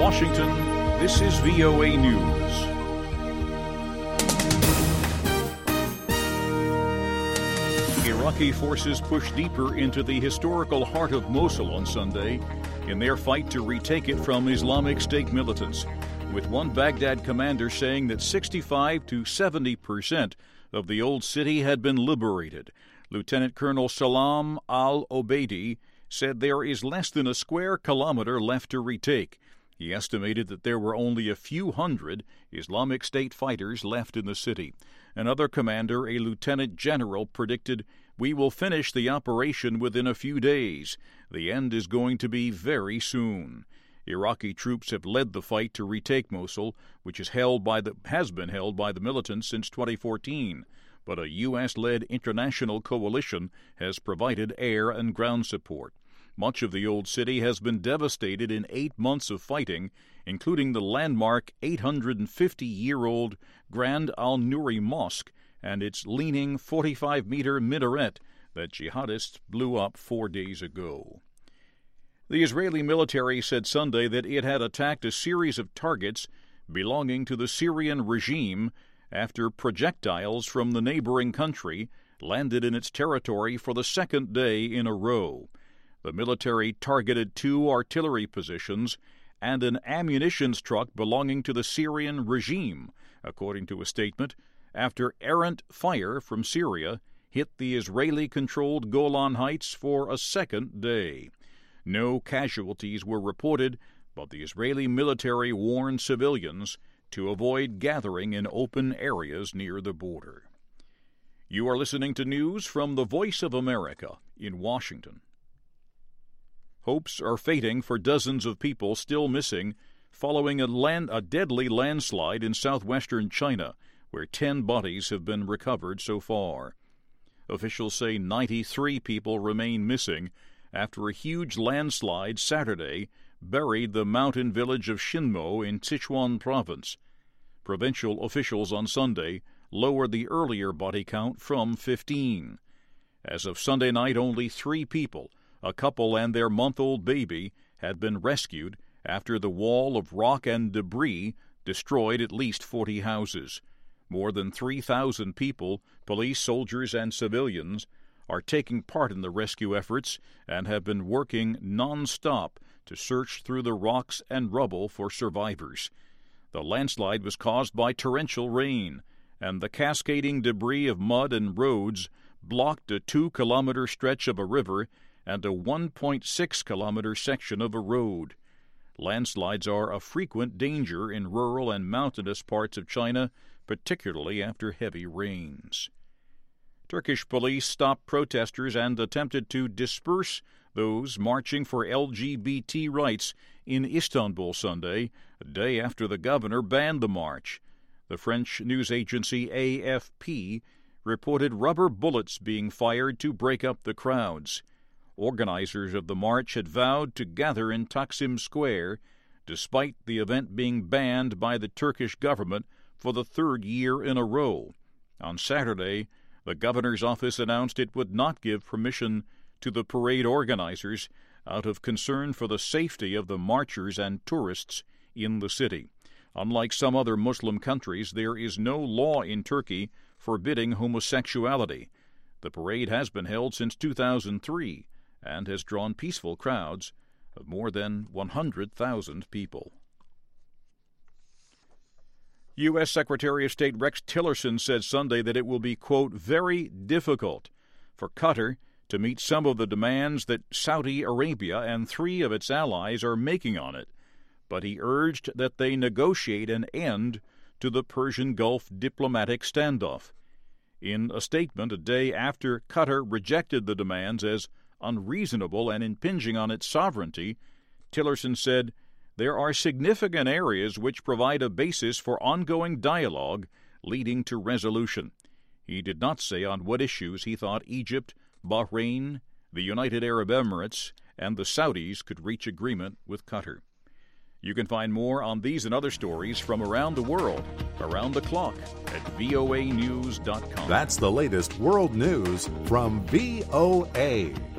Washington, this is VOA News. Iraqi forces pushed deeper into the historical heart of Mosul on Sunday in their fight to retake it from Islamic State militants, with one Baghdad commander saying that 65 to 70% of the old city had been liberated. Lieutenant Colonel Salam al-Obeidi said there is less than a square kilometer left to retake. He estimated that there were only a few hundred Islamic State fighters left in the city. Another commander, a lieutenant general, predicted, "We will finish the operation within a few days. The end is going to be very soon." Iraqi troops have led the fight to retake Mosul, which has been held by the militants since 2014. But a U.S.-led international coalition has provided air and ground support. Much of the old city has been devastated in 8 months of fighting, including the landmark 850-year-old Grand Al-Nuri Mosque and its leaning 45-meter minaret that jihadists blew up 4 days ago. The Israeli military said Sunday that it had attacked a series of targets belonging to the Syrian regime after projectiles from the neighboring country landed in its territory for the second day in a row. The military targeted 2 artillery positions and an ammunitions truck belonging to the Syrian regime, according to a statement, after errant fire from Syria hit the Israeli-controlled Golan Heights for a second day. No casualties were reported, but the Israeli military warned civilians to avoid gathering in open areas near the border. You are listening to news from the Voice of America in Washington. Hopes are fading for dozens of people still missing following a deadly landslide in southwestern China, where 10 bodies have been recovered so far. Officials say 93 people remain missing after a huge landslide Saturday buried the mountain village of Shinmo in Sichuan province. Provincial officials on Sunday lowered the earlier body count from 15. As of Sunday night, only 3 people, a couple and their month-old baby, had been rescued after the wall of rock and debris destroyed at least 40 houses. More than 3,000 people, police, soldiers, and civilians, are taking part in the rescue efforts and have been working non-stop to search through the rocks and rubble for survivors. The landslide was caused by torrential rain, and the cascading debris of mud and roads blocked a 2-kilometer stretch of a river and a 1.6-kilometer section of a road. Landslides are a frequent danger in rural and mountainous parts of China, particularly after heavy rains. Turkish police stopped protesters and attempted to disperse those marching for LGBT rights in Istanbul Sunday, a day after the governor banned the march. The French news agency AFP reported rubber bullets being fired to break up the crowds. Organizers of the march had vowed to gather in Taksim Square, despite the event being banned by the Turkish government for the 3rd year in a row. On Saturday, the governor's office announced it would not give permission to the parade organizers out of concern for the safety of the marchers and tourists in the city. Unlike some other Muslim countries, there is no law in Turkey forbidding homosexuality. The parade has been held since 2003 and has drawn peaceful crowds of more than 100,000 people. U.S. Secretary of State Rex Tillerson said Sunday that it will be, quote, very difficult for Qatar to meet some of the demands that Saudi Arabia and 3 of its allies are making on it, but he urged that they negotiate an end to the Persian Gulf diplomatic standoff. In a statement a day after Qatar rejected the demands as unreasonable and impinging on its sovereignty, Tillerson said, "There are significant areas which provide a basis for ongoing dialogue leading to resolution." He did not say on what issues he thought Egypt, Bahrain, the United Arab Emirates, and the Saudis could reach agreement with Qatar. You can find more on these and other stories from around the world, around the clock, at voanews.com. That's the latest world news from VOA.